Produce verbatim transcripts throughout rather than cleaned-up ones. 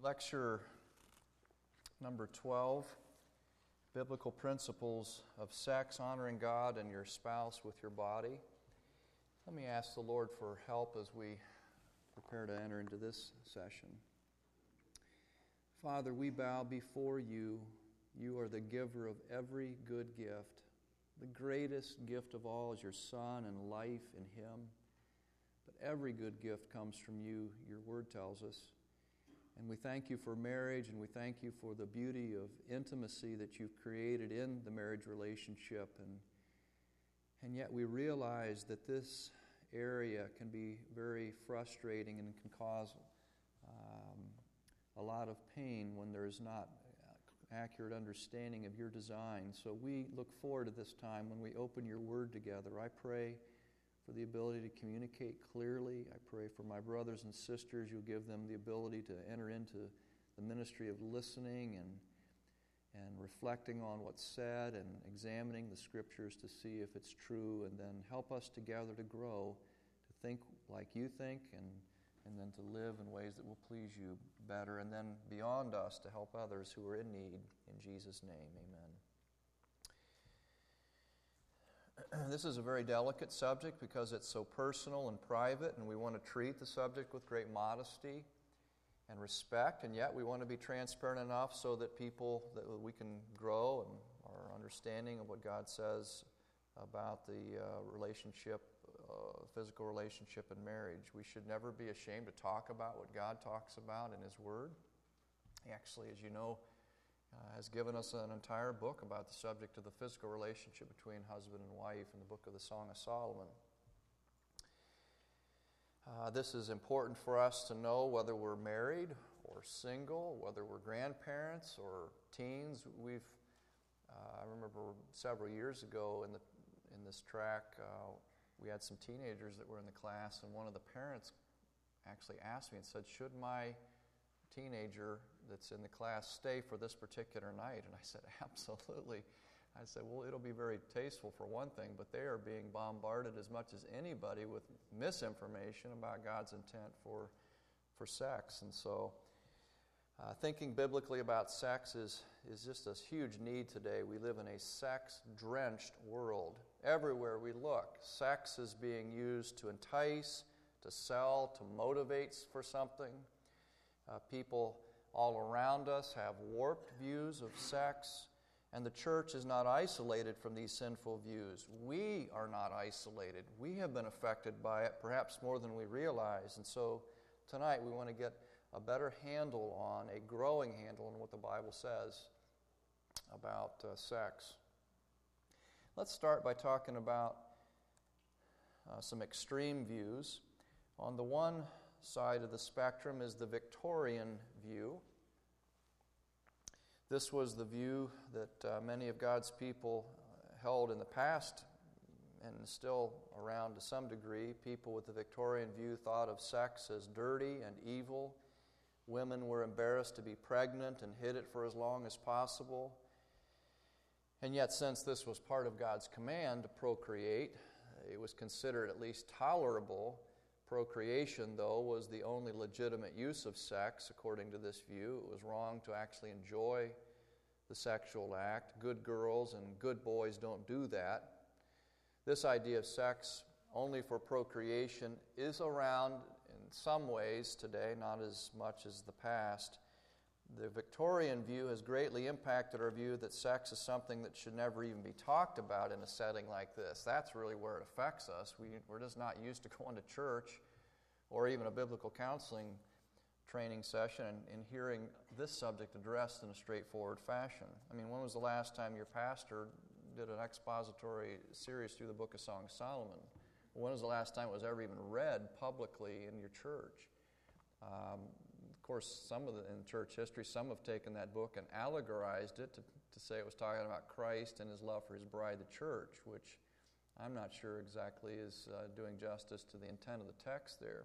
Lecture number twelve, Biblical Principles of Sex, Honoring God and Your Spouse with Your Body. Let me ask the Lord for help as we prepare to enter into this session. Father, we bow before You. You are the giver of every good gift. The greatest gift of all is Your Son and life in Him. But every good gift comes from You, Your Word tells us. And we thank You for marriage, and we thank You for the beauty of intimacy that You've created in the marriage relationship. And, and yet we realize that this area can be very frustrating and can cause um, a lot of pain when there is not accurate understanding of Your design. So we look forward to this time when we open Your Word together. I pray for the ability to communicate clearly. I pray for my brothers and sisters. You'll give them the ability to enter into the ministry of listening and and reflecting on what's said and examining the Scriptures to see if it's true, and then help us together to grow, to think like You think, and, and then to live in ways that will please You better, and then beyond us to help others who are in need. In Jesus' name, amen. This is a very delicate subject because it's so personal and private, and we want to treat the subject with great modesty and respect, and yet we want to be transparent enough so that people, that we can grow in our understanding of what God says about the uh, relationship, uh, physical relationship and marriage. We should never be ashamed to talk about what God talks about in His Word. Actually, as you know, Uh, has given us an entire book about the subject of the physical relationship between husband and wife in the book of the Song of Solomon. Uh, this is important for us to know whether we're married or single, whether we're grandparents or teens. We've, uh, I remember several years ago in the in this track, uh, we had some teenagers that were in the class, and one of the parents actually asked me and said, "Should my teenager that's in the class stay for this particular night?" And I said, absolutely. I said, well, it'll be very tasteful for one thing, but they are being bombarded as much as anybody with misinformation about God's intent for for sex. And so uh, thinking biblically about sex is, is just a huge need today. We live in a sex-drenched world. Everywhere we look, sex is being used to entice, to sell, to motivate for something. Uh, people all around us have warped views of sex, and the church is not isolated from these sinful views. We are not isolated. We have been affected by it, perhaps more than we realize. And so tonight we want to get a better handle on, a growing handle on what the Bible says about uh, sex. Let's start by talking about uh, some extreme views. On the one side of the spectrum is the Victorian view. This was the view that uh, many of God's people held in the past and still around to some degree. People with the Victorian view thought of sex as dirty and evil. Women were embarrassed to be pregnant and hid it for as long as possible. And yet, since this was part of God's command to procreate, it was considered at least tolerable. Procreation, though, was the only legitimate use of sex, according to this view. It was wrong to actually enjoy the sexual act. Good girls and good boys don't do that. This idea of sex only for procreation is around in some ways today, not as much as the past. The Victorian view has greatly impacted our view that sex is something that should never even be talked about in a setting like this. That's really where it affects us. We, we're just not used to going to church or even a biblical counseling training session and, and hearing this subject addressed in a straightforward fashion. I mean, when was the last time your pastor did an expository series through the book of Song of Solomon? When was the last time it was ever even read publicly in your church? Um, of course, some of the, in church history, some have taken that book and allegorized it to, to say it was talking about Christ and His love for His bride, the church, which I'm not sure exactly is uh, doing justice to the intent of the text there.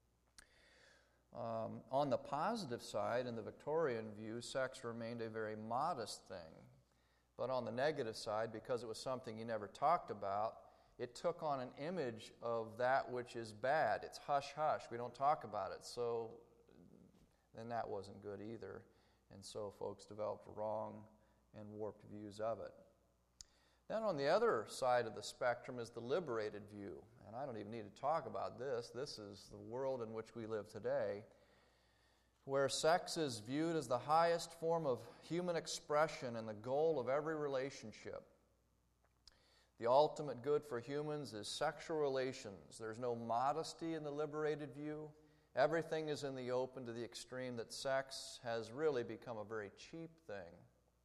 Um, on the positive side, in the Victorian view, sex remained a very modest thing. But on the negative side, because it was something you never talked about, it took on an image of that which is bad. It's hush-hush. We don't talk about it. So then that wasn't good either. And so folks developed wrong and warped views of it. Then on the other side of the spectrum is the liberated view. And I don't even need to talk about this. This is the world in which we live today, where sex is viewed as the highest form of human expression and the goal of every relationship. The ultimate good for humans is sexual relations. There's no modesty in the liberated view. Everything is in the open to the extreme that sex has really become a very cheap thing.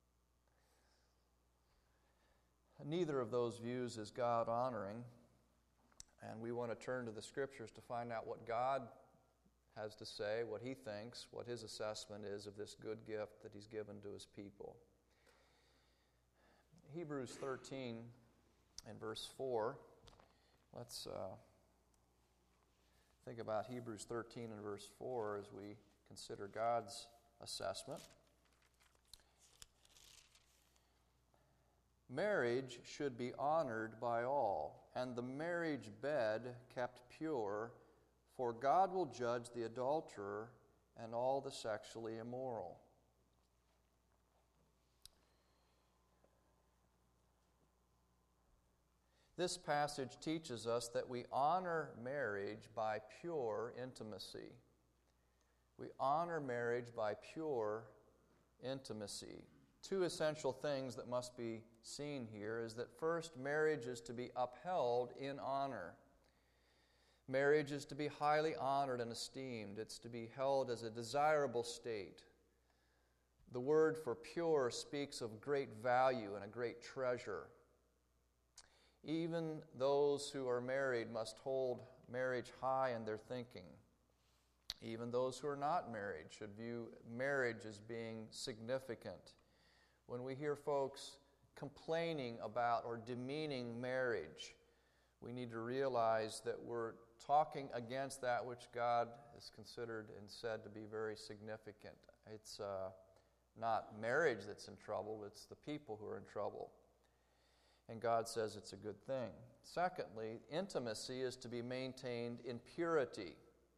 Neither of those views is God-honoring, and we want to turn to the Scriptures to find out what God has to say, what He thinks, what His assessment is of this good gift that He's given to His people. Hebrews thirteen and verse four. Let's uh, think about Hebrews thirteen and verse four as we consider God's assessment. Marriage should be honored by all, and the marriage bed kept pure, for God will judge the adulterer and all the sexually immoral. This passage teaches us that we honor marriage by pure intimacy. We honor marriage by pure intimacy. Two essential things that must be seen here is that first, marriage is to be upheld in honor. Marriage is to be highly honored and esteemed. It's to be held as a desirable state. The word for pure speaks of great value and a great treasure. Even those who are married must hold marriage high in their thinking. Even those who are not married should view marriage as being significant. When we hear folks complaining about or demeaning marriage, we need to realize that we're talking against that which God has considered and said to be very significant. It's uh, not marriage that's in trouble, it's the people who are in trouble. And God says it's a good thing. Secondly, intimacy is to be maintained in purity.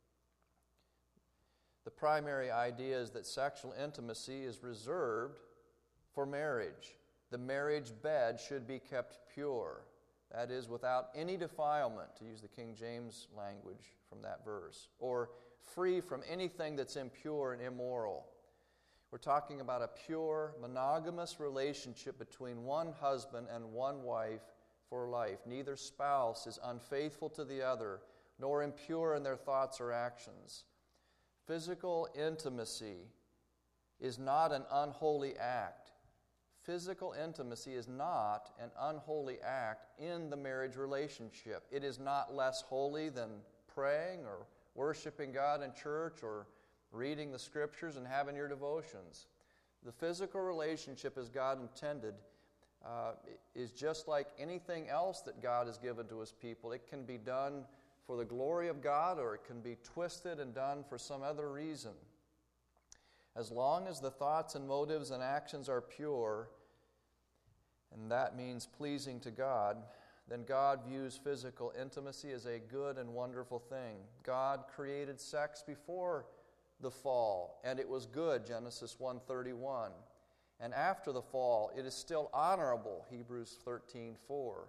The primary idea is that sexual intimacy is reserved for marriage. The marriage bed should be kept pure. That is, without any defilement, to use the King James language from that verse, or free from anything that's impure and immoral. We're talking about a pure, monogamous relationship between one husband and one wife for life. Neither spouse is unfaithful to the other, nor impure in their thoughts or actions. Physical intimacy is not an unholy act. Physical intimacy is not an unholy act in the marriage relationship. It is not less holy than praying or worshiping God in church or reading the Scriptures and having your devotions. The physical relationship as God intended uh, is just like anything else that God has given to His people. It can be done for the glory of God, or it can be twisted and done for some other reason. As long as the thoughts and motives and actions are pure, and that means pleasing to God, then God views physical intimacy as a good and wonderful thing. God created sex before the fall, and it was good, Genesis one thirty-one. And after the fall, it is still honorable, Hebrews thirteen four.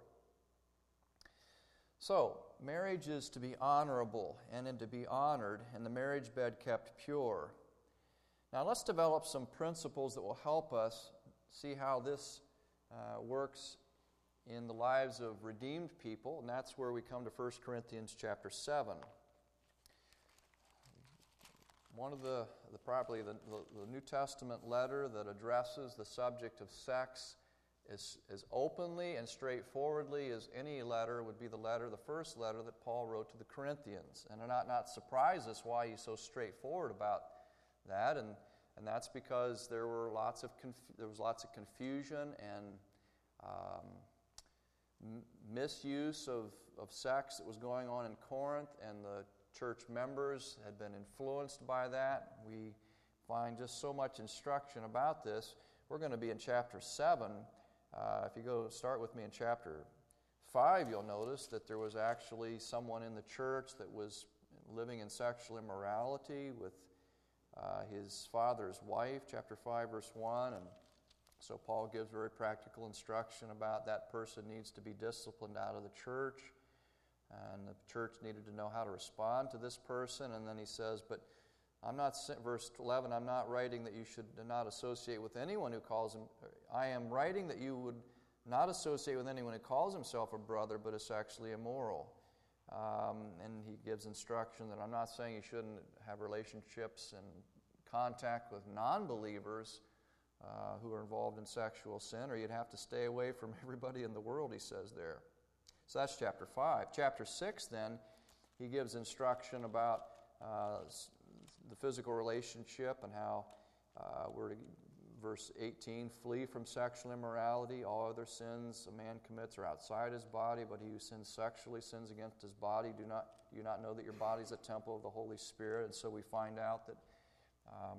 So, marriage is to be honorable and to be honored, and the marriage bed kept pure. Now let's develop some principles that will help us see how this uh, works in the lives of redeemed people, and that's where we come to First Corinthians chapter seven. One of the, the probably the, the, the New Testament letter that addresses the subject of sex as, as openly and straightforwardly as any letter would be the letter, the first letter that Paul wrote to the Corinthians. And it not, not surprise us why he's so straightforward about that, and and that's because there were lots of conf- there was lots of confusion and um, m- misuse of, of sex that was going on in Corinth, and the church members had been influenced by that. We find just so much instruction about this. We're going to be in chapter seven. Uh, if you go start with me in chapter five, you'll notice that there was actually someone in the church that was living in sexual immorality with uh, his father's wife, chapter five, verse one. And so Paul gives very practical instruction about that person needs to be disciplined out of the church. And the church needed to know how to respond to this person. And then he says, but I'm not, verse eleven, I'm not writing that you should not associate with anyone who calls him, I am writing that you would not associate with anyone who calls himself a brother, but is sexually immoral. Um, and he gives instruction that I'm not saying you shouldn't have relationships and contact with non-believers uh, who are involved in sexual sin, or you'd have to stay away from everybody in the world, he says there. So that's chapter five. Chapter six, then, he gives instruction about uh, the physical relationship and how uh, we're to, verse eighteen, flee from sexual immorality. All other sins a man commits are outside his body, but he who sins sexually sins against his body. Do not do you not know that your body is a temple of the Holy Spirit? And so we find out that um,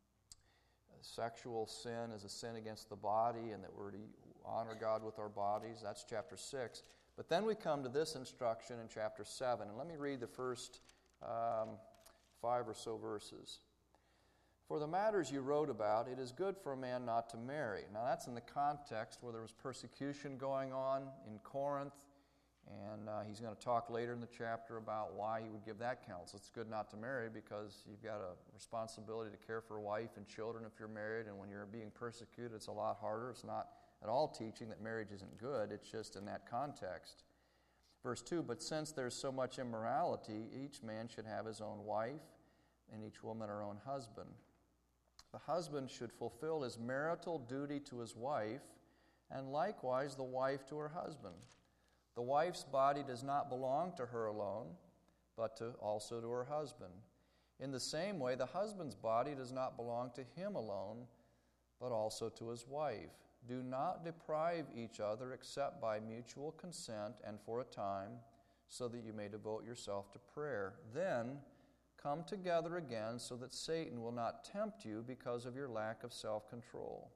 sexual sin is a sin against the body, and that we're to honor God with our bodies. That's chapter six. But then we come to this instruction in chapter seven. And let me read the first um, five or so verses. For the matters you wrote about, it is good for a man not to marry. Now that's in the context where there was persecution going on in Corinth, and uh, he's going to talk later in the chapter about why he would give that counsel. It's good not to marry because you've got a responsibility to care for a wife and children if you're married, and when you're being persecuted, it's a lot harder. It's not at all teaching that marriage isn't good. It's just in that context. Verse two, but since there's so much immorality, each man should have his own wife, and each woman her own husband. The husband should fulfill his marital duty to his wife, and likewise the wife to her husband. The wife's body does not belong to her alone, but to, also to her husband. In the same way, the husband's body does not belong to him alone, but also to his wife. Do not deprive each other except by mutual consent and for a time, so that you may devote yourself to prayer. Then come together again so that Satan will not tempt you because of your lack of self-control.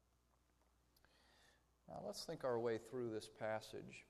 Now let's think our way through this passage.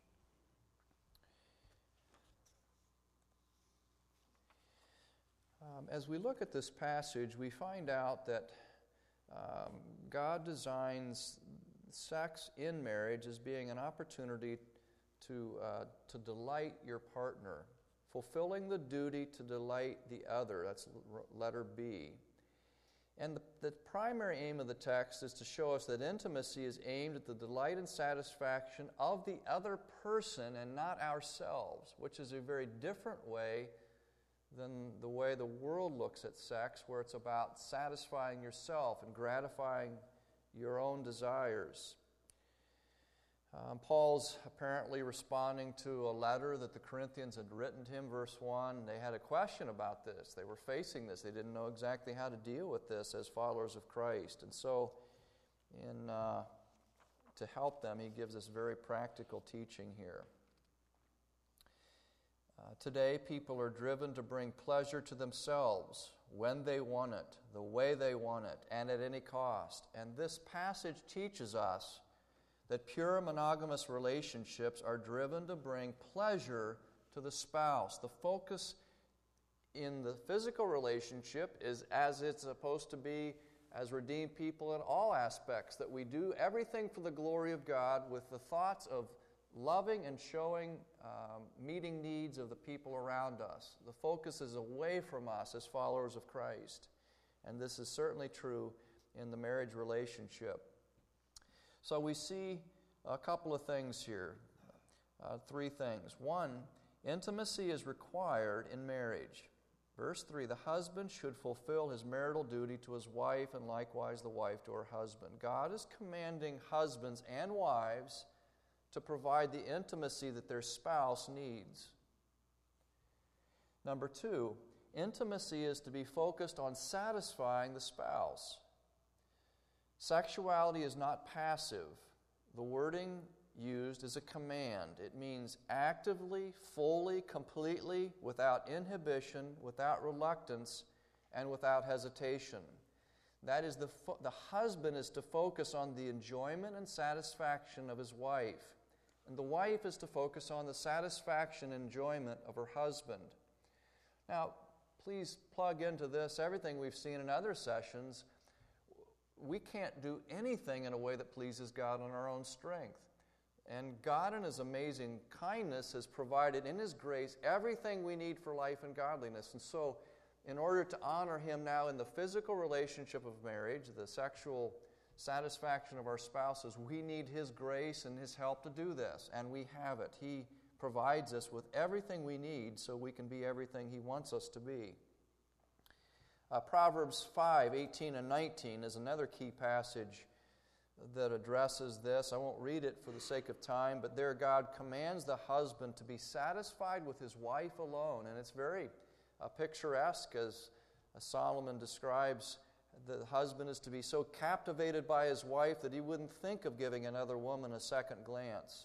Um, as we look at this passage, we find out that um, God designs sex in marriage as being an opportunity to, uh, to delight your partner. Fulfilling the duty to delight the other. That's letter B. And the, the primary aim of the text is to show us that intimacy is aimed at the delight and satisfaction of the other person and not ourselves, which is a very different way than the way the world looks at sex, where it's about satisfying yourself and gratifying your own desires. Um, Paul's apparently responding to a letter that the Corinthians had written to him, verse one. They had a question about this. They were facing this. They didn't know exactly how to deal with this as followers of Christ. And so, in uh, to help them, he gives us very practical teaching here. Uh, today, people are driven to bring pleasure to themselves when they want it, the way they want it, and at any cost. And this passage teaches us that pure monogamous relationships are driven to bring pleasure to the spouse. The focus in the physical relationship is as it's supposed to be as redeemed people in all aspects, that we do everything for the glory of God with the thoughts of loving and showing, um, meeting needs of the people around us. The focus is away from us as followers of Christ. And this is certainly true in the marriage relationship. So we see a couple of things here, uh, three things. One, intimacy is required in marriage. Verse three, the husband should fulfill his marital duty to his wife, and likewise the wife to her husband. God is commanding husbands and wives to provide the intimacy that their spouse needs. Number two, intimacy is to be focused on satisfying the spouse. Sexuality is not passive. The wording used is a command. It means actively, fully, completely, without inhibition, without reluctance, and without hesitation. That is, the, fo- the husband is to focus on the enjoyment and satisfaction of his wife, and the wife is to focus on the satisfaction and enjoyment of her husband. Now, please plug into this everything we've seen in other sessions. We can't do anything in a way that pleases God on our own strength. And God in His amazing kindness has provided in His grace everything we need for life and godliness. And so, in order to honor Him now in the physical relationship of marriage, the sexual satisfaction of our spouses, we need His grace and His help to do this. And we have it. He provides us with everything we need so we can be everything He wants us to be. Uh, Proverbs five, eighteen and nineteen is another key passage that addresses this. I won't read it for the sake of time, but there God commands the husband to be satisfied with his wife alone. And it's very uh, picturesque as, as Solomon describes the husband is to be so captivated by his wife that he wouldn't think of giving another woman a second glance.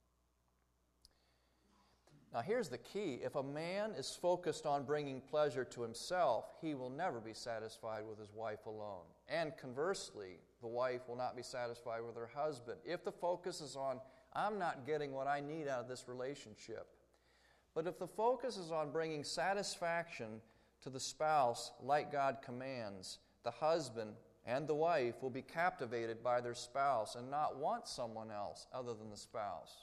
Now here's the key. If a man is focused on bringing pleasure to himself, he will never be satisfied with his wife alone. And conversely, the wife will not be satisfied with her husband. If the focus is on, I'm not getting what I need out of this relationship. But if the focus is on bringing satisfaction to the spouse like God commands, the husband and the wife will be captivated by their spouse and not want someone else other than the spouse.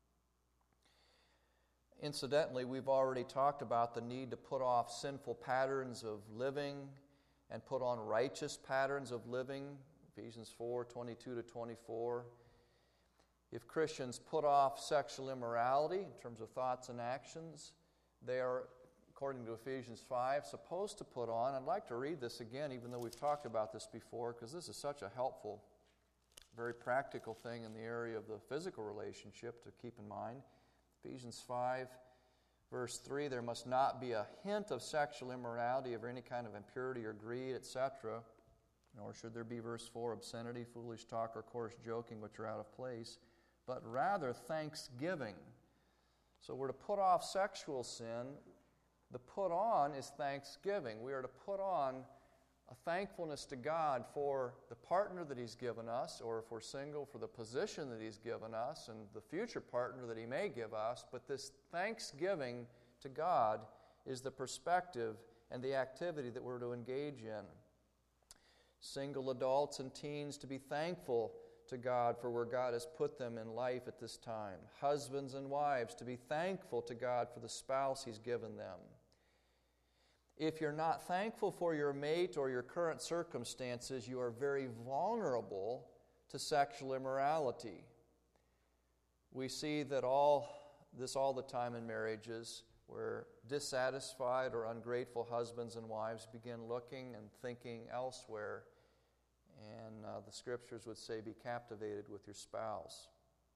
Incidentally, we've already talked about the need to put off sinful patterns of living and put on righteous patterns of living, Ephesians four, twenty-two to twenty-four. If Christians put off sexual immorality in terms of thoughts and actions, they are, according to Ephesians five, supposed to put on. I'd like to read this again, even though we've talked about this before, because this is such a helpful, very practical thing in the area of the physical relationship to keep in mind. Ephesians five, verse three, there must not be a hint of sexual immorality or any kind of impurity or greed, et cetera. Nor should there be, verse four, obscenity, foolish talk, or coarse joking, which are out of place, but rather thanksgiving. So we're to put off sexual sin. The put on is thanksgiving. We are to put on a thankfulness to God for the partner that He's given us, or if we're single, for the position that He's given us, and the future partner that He may give us. But this thanksgiving to God is the perspective and the activity that we're to engage in. Single adults and teens to be thankful to God for where God has put them in life at this time. Husbands and wives to be thankful to God for the spouse He's given them. If you're not thankful for your mate or your current circumstances, you are very vulnerable to sexual immorality. We see that all this all the time in marriages where dissatisfied or ungrateful husbands and wives begin looking and thinking elsewhere. And uh, the Scriptures would say, be captivated with your spouse.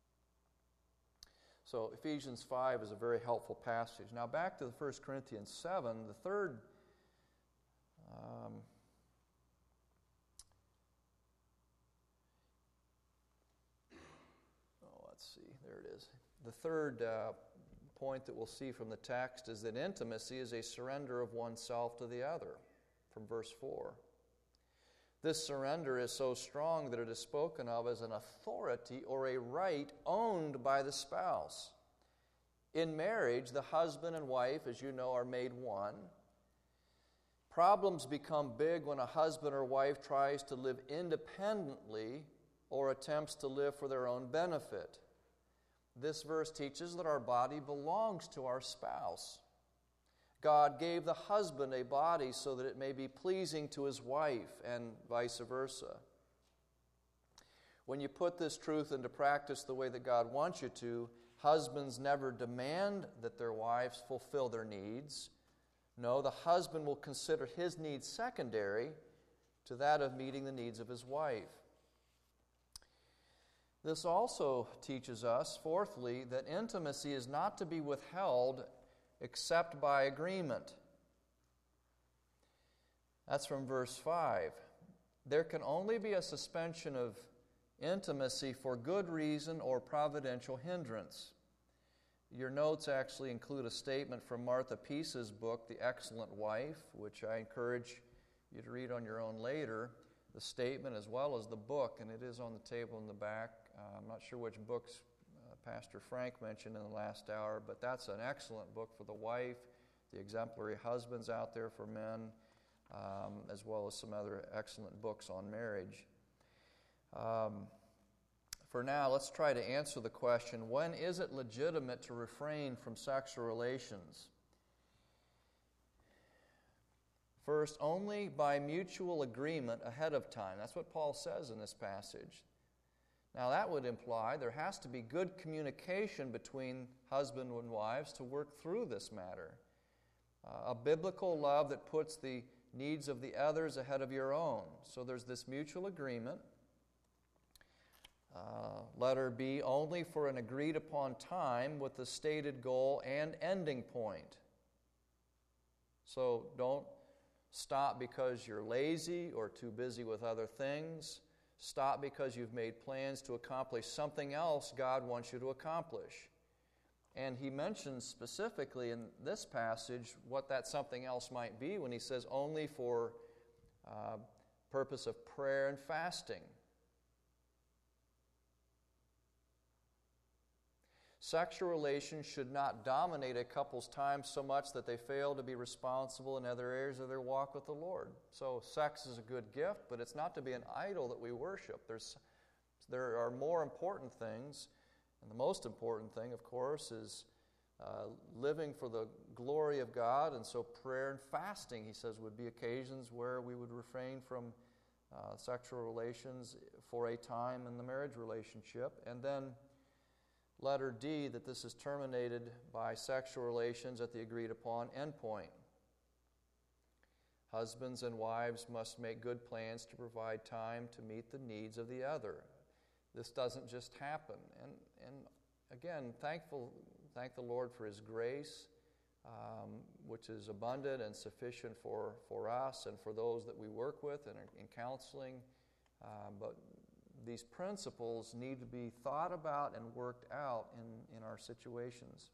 So Ephesians five is a very helpful passage. Now back to the First Corinthians seven, the third um, oh, let's see, there it is. The third uh, point that we'll see from the text is that intimacy is a surrender of oneself to the other, from verse four. This surrender is so strong that it is spoken of as an authority or a right owned by the spouse. In marriage, the husband and wife, as you know, are made one. Problems become big when a husband or wife tries to live independently or attempts to live for their own benefit. This verse teaches that our body belongs to our spouse. God gave the husband a body so that it may be pleasing to his wife, and vice versa. When you put this truth into practice the way that God wants you to, husbands never demand that their wives fulfill their needs. No, the husband will consider his needs secondary to that of meeting the needs of his wife. This also teaches us, fourthly, that intimacy is not to be withheld except by agreement. That's from verse five. There can only be a suspension of intimacy for good reason or providential hindrance. Your notes actually include a statement from Martha Peace's book, The Excellent Wife, which I encourage you to read on your own later, the statement as well as the book, and it is on the table in the back. Uh, I'm not sure which books Pastor Frank mentioned in the last hour, but that's an excellent book for the wife the Exemplary Husbands out there for men, um, as well as some other excellent books on marriage. Um, for now, let's try to answer the question, when is it legitimate to refrain from sexual relations? First, only by mutual agreement ahead of time. That's what Paul says in this passage. Now, that would imply there has to be good communication between husband and wives to work through this matter. Uh, a biblical love that puts the needs of the others ahead of your own. So there's this mutual agreement. Uh, letter B, only for an agreed upon time with the stated goal and ending point. So don't stop because you're lazy or too busy with other things. Stop because you've made plans to accomplish something else God wants you to accomplish. And he mentions specifically in this passage what that something else might be when he says only for uh, purpose of prayer and fasting. Sexual relations should not dominate a couple's time so much that they fail to be responsible in other areas of their walk with the Lord. So sex is a good gift, but it's not to be an idol that we worship. There's, there are more important things, and the most important thing, of course, is uh, living for the glory of God, and so prayer and fasting, he says, would be occasions where we would refrain from uh, sexual relations for a time in the marriage relationship. And then letter D, that this is terminated by sexual relations at the agreed upon endpoint. Husbands and wives must make good plans to provide time to meet the needs of the other. This doesn't just happen. And, and again, thankful, thank the Lord for His grace, um, which is abundant and sufficient for, for us and for those that we work with and in counseling. Uh, but these principles need to be thought about and worked out in, in our situations.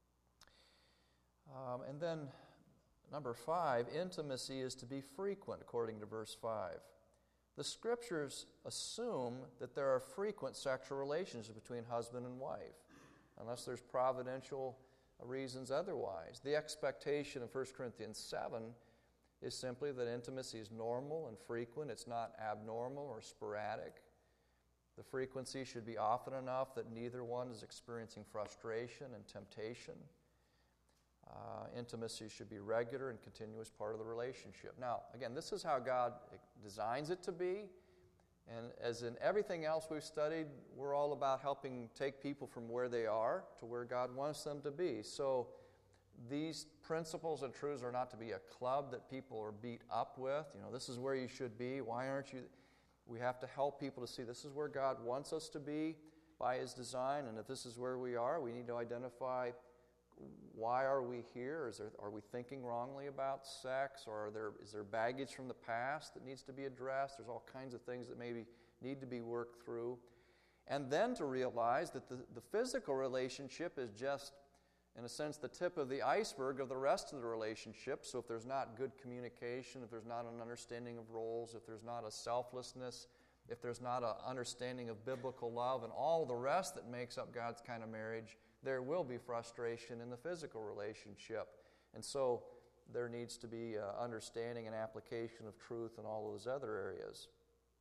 Um, and then, number five, intimacy is to be frequent, according to verse five. The Scriptures assume that there are frequent sexual relations between husband and wife, unless there's providential reasons otherwise. The expectation in First Corinthians seven is simply that intimacy is normal and frequent. It's not abnormal or sporadic. The frequency should be often enough that neither one is experiencing frustration and temptation. Uh, intimacy should be regular and continuous part of the relationship. Now, again, this is how God designs it to be. And as in everything else we've studied, we're all about helping take people from where they are to where God wants them to be. So these principles and truths are not to be a club that people are beat up with. You know, this is where you should be. Why aren't you? We have to help people to see this is where God wants us to be by His design, and if this is where we are, we need to identify why are we here? Is there, are we thinking wrongly about sex, or are there, is there baggage from the past that needs to be addressed? There's all kinds of things that maybe need to be worked through. And then to realize that the, the physical relationship is just, in a sense, the tip of the iceberg of the rest of the relationship. So if there's not good communication, if there's not an understanding of roles, if there's not a selflessness, if there's not an understanding of biblical love and all the rest that makes up God's kind of marriage, there will be frustration in the physical relationship. And so there needs to be uh, understanding and application of truth in all those other areas.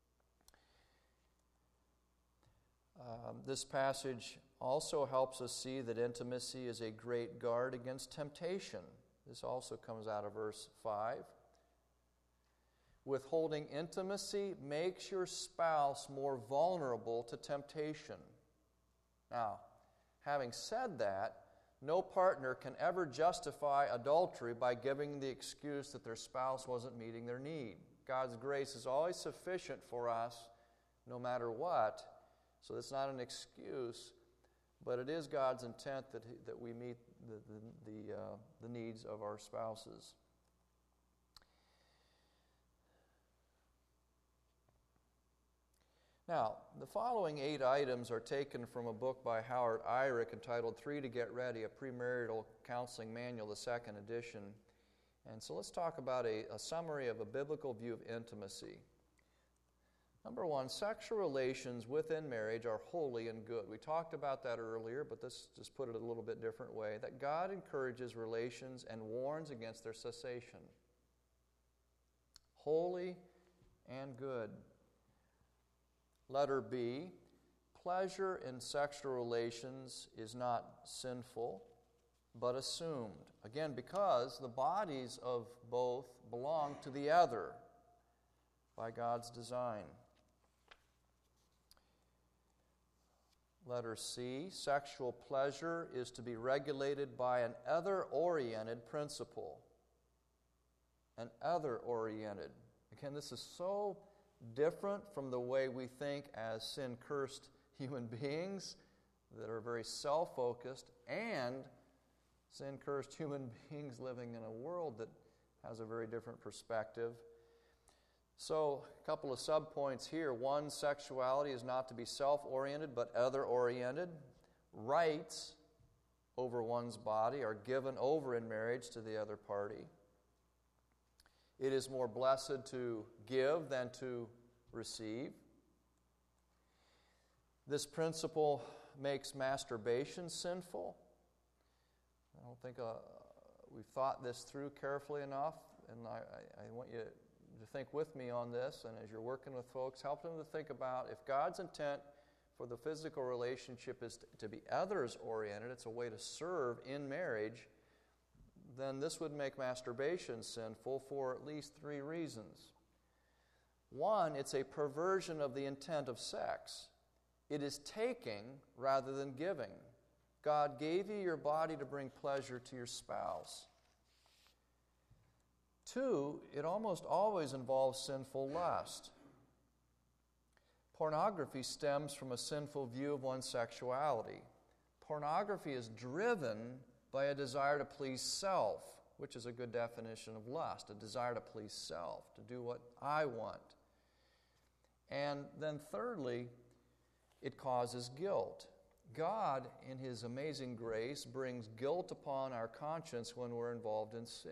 Um, this passage also helps us see that intimacy is a great guard against temptation. This also comes out of verse five. Withholding intimacy makes your spouse more vulnerable to temptation. Now, having said that, no partner can ever justify adultery by giving the excuse that their spouse wasn't meeting their need. God's grace is always sufficient for us, no matter what. So it's not an excuse, but it is God's intent that he, that we meet the the the, uh, the needs of our spouses. Now, the following eight items are taken from a book by Howard Eyrick entitled Three to Get Ready, a Premarital Counseling Manual, the second edition. And so let's talk about a, a summary of a biblical view of intimacy. Number one, sexual relations within marriage are holy and good. We talked about that earlier, but this just put it a little bit different way, that God encourages relations and warns against their cessation. Holy and good. Letter B, pleasure in sexual relations is not sinful, but assumed. Again, because the bodies of both belong to the other by God's design. Letter C, sexual pleasure is to be regulated by an other-oriented principle. An other-oriented. Again, this is so different from the way we think as sin-cursed human beings that are very self-focused, and sin-cursed human beings living in a world that has a very different perspective. So, a couple of subpoints here. One, sexuality is not to be self-oriented but other-oriented. Rights over one's body are given over in marriage to the other party. It is more blessed to give than to receive. This principle makes masturbation sinful. I don't think uh, we've thought this through carefully enough, and I, I, I want you to think with me on this, and as you're working with folks, help them to think about if God's intent for the physical relationship is to, to be others-oriented, it's a way to serve in marriage, then this would make masturbation sinful for at least three reasons. One, it's a perversion of the intent of sex. It is taking rather than giving. God gave you your body to bring pleasure to your spouse. Two, it almost always involves sinful lust. Pornography stems from a sinful view of one's sexuality. Pornography is driven by a desire to please self, which is a good definition of lust, a desire to please self, to do what I want. And then thirdly, it causes guilt. God, in His amazing grace, brings guilt upon our conscience when we're involved in sin.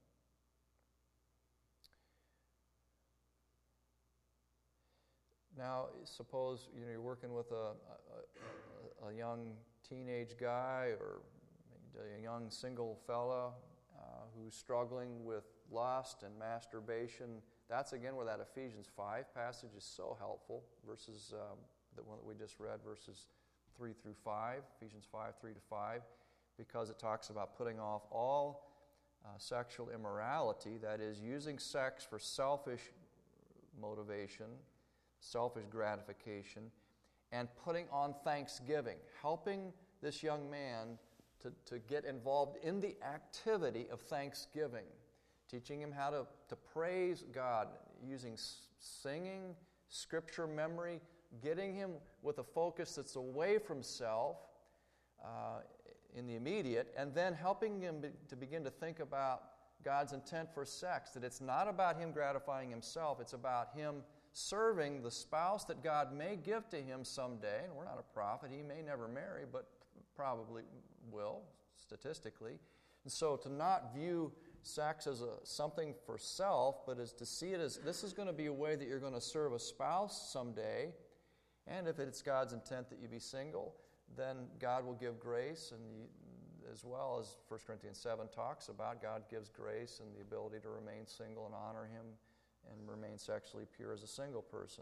Now, suppose you know, you're working with a, a, a young teenage guy or a young single fella uh, who's struggling with lust and masturbation. That's again where that Ephesians five passage is so helpful, verses um, the one that we just read, verses three through five, Ephesians five, three to five, because it talks about putting off all uh, sexual immorality, that is, using sex for selfish motivation, selfish gratification, and putting on thanksgiving, helping this young man to, to get involved in the activity of thanksgiving, teaching him how to, to praise God using s- singing, scripture memory, getting him with a focus that's away from self uh, in the immediate, and then helping him be, to begin to think about God's intent for sex, that it's not about him gratifying himself, it's about him serving the spouse that God may give to him someday. And we're not a prophet, he may never marry, but probably will, statistically. And so to not view sex as a, something for self, but as to see it as this is going to be a way that you're going to serve a spouse someday. And if it's God's intent that you be single, then God will give grace, and you, as well as First Corinthians seven talks about, God gives grace and the ability to remain single and honor Him and remain sexually pure as a single person.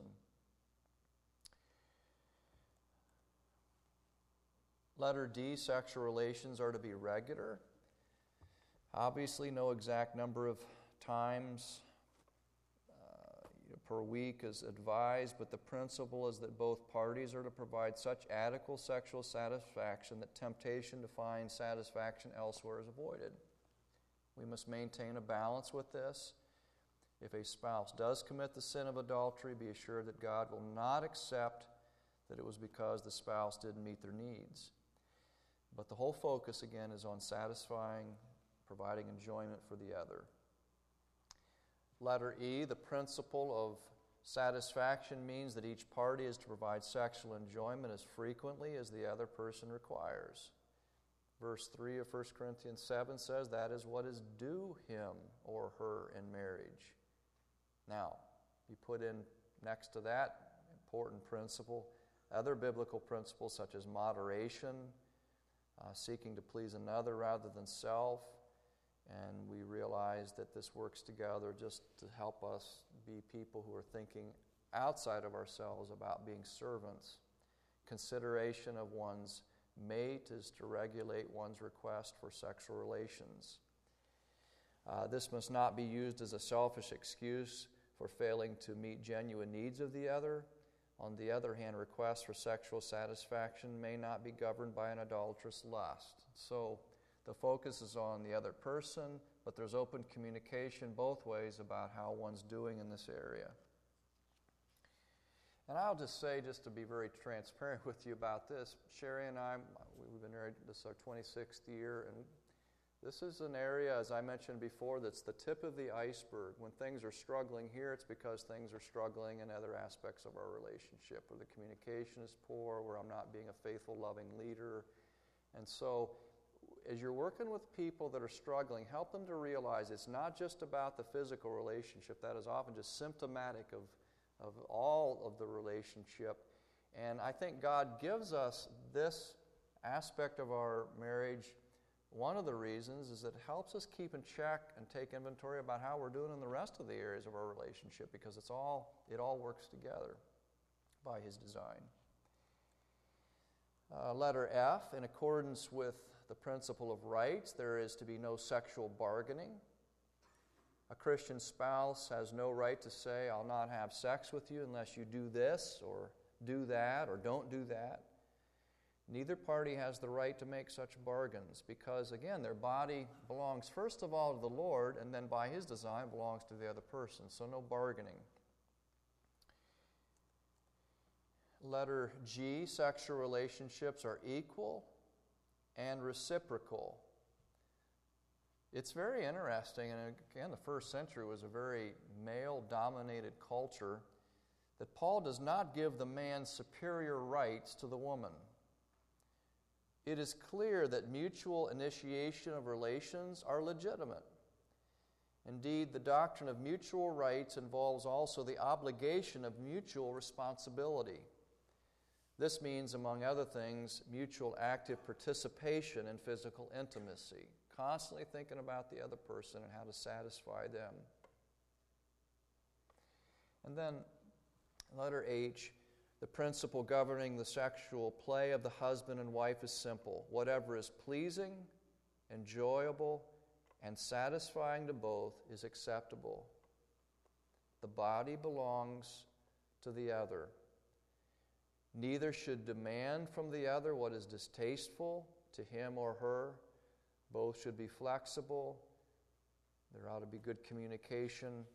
Letter D, sexual relations are to be regular. Obviously, no exact number of times uh, you know, per week is advised, but the principle is that both parties are to provide such adequate sexual satisfaction that temptation to find satisfaction elsewhere is avoided. We must maintain a balance with this. If a spouse does commit the sin of adultery, be assured that God will not accept that it was because the spouse didn't meet their needs. But the whole focus, again, is on satisfying, providing enjoyment for the other. Letter E, the principle of satisfaction means that each party is to provide sexual enjoyment as frequently as the other person requires. Verse three of First Corinthians seven says that is what is due him or her in marriage. Now, you put in next to that important principle, other biblical principles such as moderation, uh, seeking to please another rather than self, and we realize that this works together just to help us be people who are thinking outside of ourselves about being servants. Consideration of one's mate is to regulate one's request for sexual relations. Uh, this must not be used as a selfish excuse for failing to meet genuine needs of the other. On the other hand, requests for sexual satisfaction may not be governed by an idolatrous lust. So the focus is on the other person, but there's open communication both ways about how one's doing in this area. And I'll just say, just to be very transparent with you about this, Sherry and I, we've been married, this is our twenty-sixth year, and this is an area, as I mentioned before, that's the tip of the iceberg. When things are struggling here, it's because things are struggling in other aspects of our relationship, where the communication is poor, where I'm not being a faithful, loving leader. And so, as you're working with people that are struggling, help them to realize it's not just about the physical relationship. That is often just symptomatic of of all of the relationship. And I think God gives us this aspect of our marriage. One of the reasons is that it helps us keep in check and take inventory about how we're doing in the rest of the areas of our relationship, because it's all it all works together by His design. Uh, letter F, in accordance with the principle of rights, there is to be no sexual bargaining. A Christian spouse has no right to say, I'll not have sex with you unless you do this or do that or don't do that. Neither party has the right to make such bargains because, again, their body belongs first of all to the Lord, and then by His design belongs to the other person, so no bargaining. Letter G, sexual relationships are equal and reciprocal. It's very interesting, and again, the first century was a very male-dominated culture, that Paul does not give the man superior rights to the woman. It is clear that mutual initiation of relations are legitimate. Indeed, the doctrine of mutual rights involves also the obligation of mutual responsibility. This means, among other things, mutual active participation in physical intimacy. Constantly thinking about the other person and how to satisfy them. And then, letter H, the principle governing the sexual play of the husband and wife is simple. Whatever is pleasing, enjoyable, and satisfying to both is acceptable. The body belongs to the other. Neither should demand from the other what is distasteful to him or her. Both should be flexible. There ought to be good communication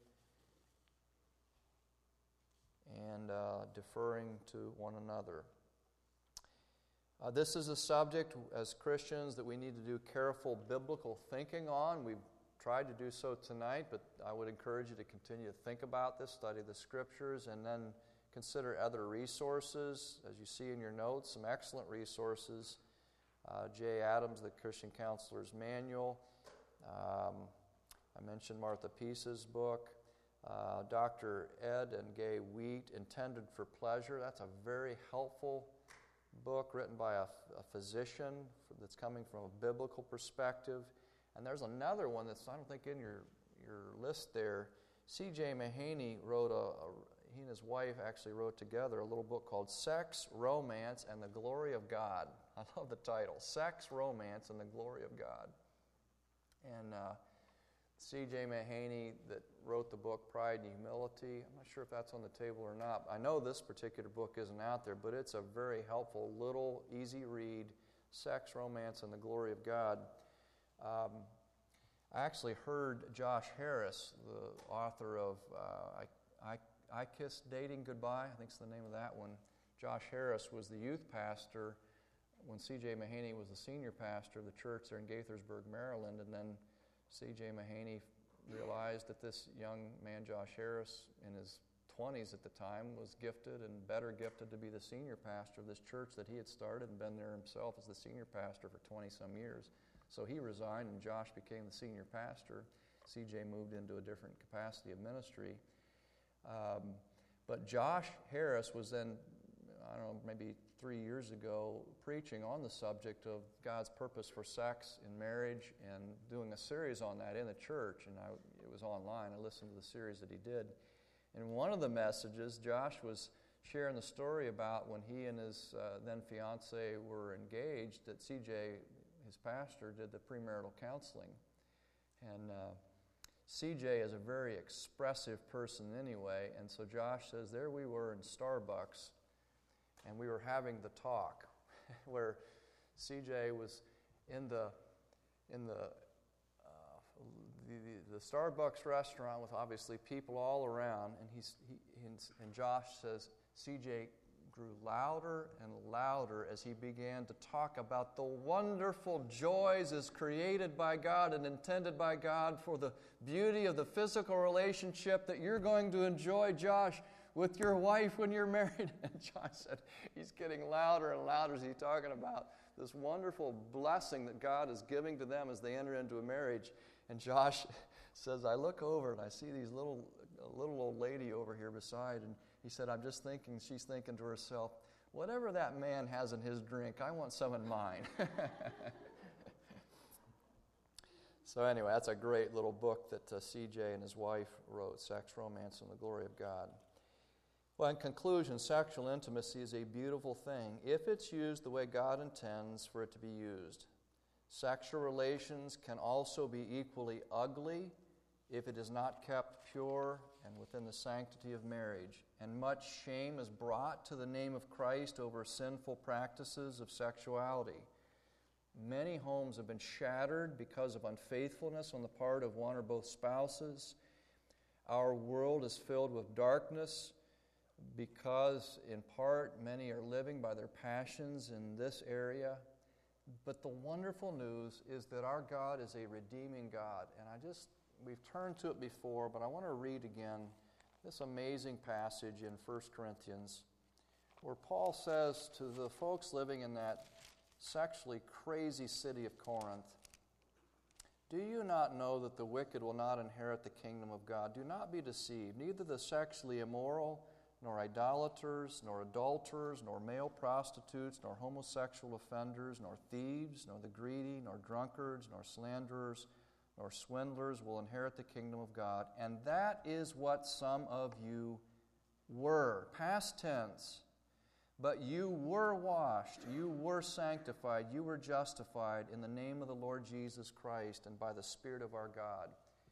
and uh, deferring to one another. Uh, this is a subject as Christians that we need to do careful biblical thinking on. We've tried to do so tonight, but I would encourage you to continue to think about this, study the Scriptures, and then consider other resources. As you see in your notes, some excellent resources. Uh, Jay Adams, the Christian Counselor's Manual. Um, I mentioned Martha Peace's book. Uh, Doctor Ed and Gay Wheat, Intended for Pleasure. That's a very helpful book written by a, a physician that's coming from a biblical perspective. And there's another one that's, I don't think, in your, your list there. C J Mahaney wrote a, a he and his wife actually wrote together a little book called Sex, Romance, and the Glory of God. I love the title, Sex, Romance, and the Glory of God. And uh, C J Mahaney that wrote the book Pride and Humility, I'm not sure if that's on the table or not. I know this particular book isn't out there, but it's a very helpful, little, easy read, Sex, Romance, and the Glory of God. Um, I actually heard Josh Harris, the author of uh, I, I I Kissed Dating Goodbye, I think it's the name of that one. Josh Harris was the youth pastor when C J Mahaney was the senior pastor of the church there in Gaithersburg, Maryland, and then C J Mahaney realized that this young man, Josh Harris, in his twenties at the time, was gifted and better gifted to be the senior pastor of this church that he had started and been there himself as the senior pastor for twenty-some years. So he resigned and Josh became the senior pastor. C J moved into a different capacity of ministry. Um, But Josh Harris was then, I don't know, maybe three years ago, preaching on the subject of God's purpose for sex in marriage and doing a series on that in the church. And I, it was online. I listened to the series that he did. And one of the messages, Josh was sharing the story about when he and his uh, then fiance were engaged, that C J, his pastor, did the premarital counseling. And uh, C J is a very expressive person anyway, and so Josh says, there we were in Starbucks, and we were having the talk, where C J was in the in the, uh, the, the the Starbucks restaurant with obviously people all around, and he's he and, and Josh says C J grew louder and louder as he began to talk about the wonderful joys as created by God and intended by God for the beauty of the physical relationship that you're going to enjoy, Josh, with your wife when you're married. And Josh said he's getting louder and louder as he's talking about this wonderful blessing that God is giving to them as they enter into a marriage. And Josh says, I look over and I see these little, a little old lady over here beside, and he said, I'm just thinking, she's thinking to herself, whatever that man has in his drink, I want some in mine. So anyway, that's a great little book that uh, C J and his wife wrote, Sex, Romance, and the Glory of God. Well, in conclusion, sexual intimacy is a beautiful thing if it's used the way God intends for it to be used. Sexual relations can also be equally ugly if it is not kept pure and within the sanctity of marriage. And much shame is brought to the name of Christ over sinful practices of sexuality. Many homes have been shattered because of unfaithfulness on the part of one or both spouses. Our world is filled with darkness because, in part, many are living by their passions in this area. But the wonderful news is that our God is a redeeming God. And I just, we've turned to it before, but I want to read again this amazing passage in First Corinthians where Paul says to the folks living in that sexually crazy city of Corinth, do you not know that the wicked will not inherit the kingdom of God? Do not be deceived. Neither the sexually immoral, nor idolaters, nor adulterers, nor male prostitutes, nor homosexual offenders, nor thieves, nor the greedy, nor drunkards, nor slanderers, nor swindlers will inherit the kingdom of God. And that is what some of you were. Past tense. But you were washed, you were sanctified, you were justified in the name of the Lord Jesus Christ and by the Spirit of our God.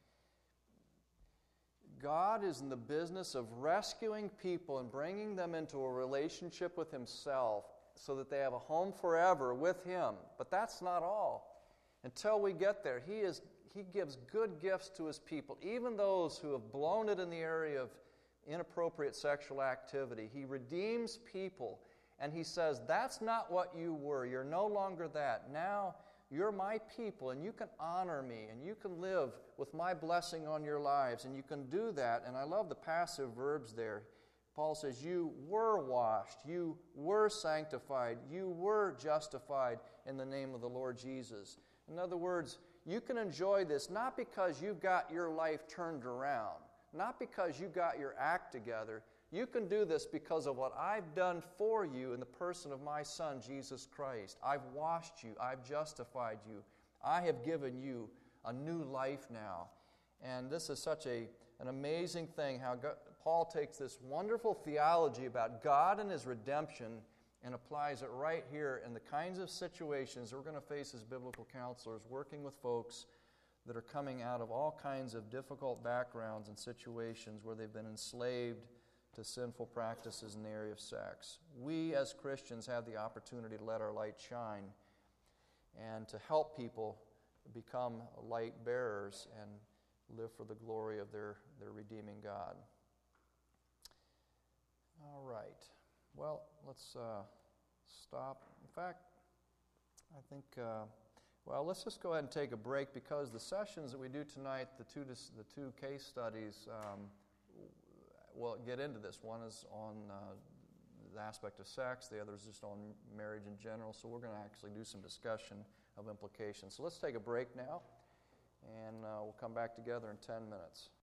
God is in the business of rescuing people and bringing them into a relationship with Himself so that they have a home forever with Him. But that's not all. Until we get there, He is He gives good gifts to His people, even those who have blown it in the area of inappropriate sexual activity. He redeems people, and He says, that's not what you were. You're no longer that. Now you're my people, and you can honor me, and you can live with my blessing on your lives, and you can do that. And I love the passive verbs there. Paul says, you were washed, you were sanctified, you were justified in the name of the Lord Jesus. In other words, you can enjoy this not because you've got your life turned around, not because you got your act together. You can do this because of what I've done for you in the person of my Son, Jesus Christ. I've washed you. I've justified you. I have given you a new life now. And this is such a, an amazing thing how God, Paul takes this wonderful theology about God and His redemption and applies it right here in the kinds of situations we're going to face as biblical counselors, working with folks that are coming out of all kinds of difficult backgrounds and situations where they've been enslaved to sinful practices in the area of sex. We as Christians have the opportunity to let our light shine and to help people become light bearers and live for the glory of their, their redeeming God. All right. Well, let's uh, stop. In fact, I think... Uh, Well, let's just go ahead and take a break because the sessions that we do tonight, the two the two case studies, um, will get into this. One is on uh, the aspect of sex, the other is just on marriage in general. So we're going to actually do some discussion of implications. So let's take a break now, and uh, we'll come back together in ten minutes.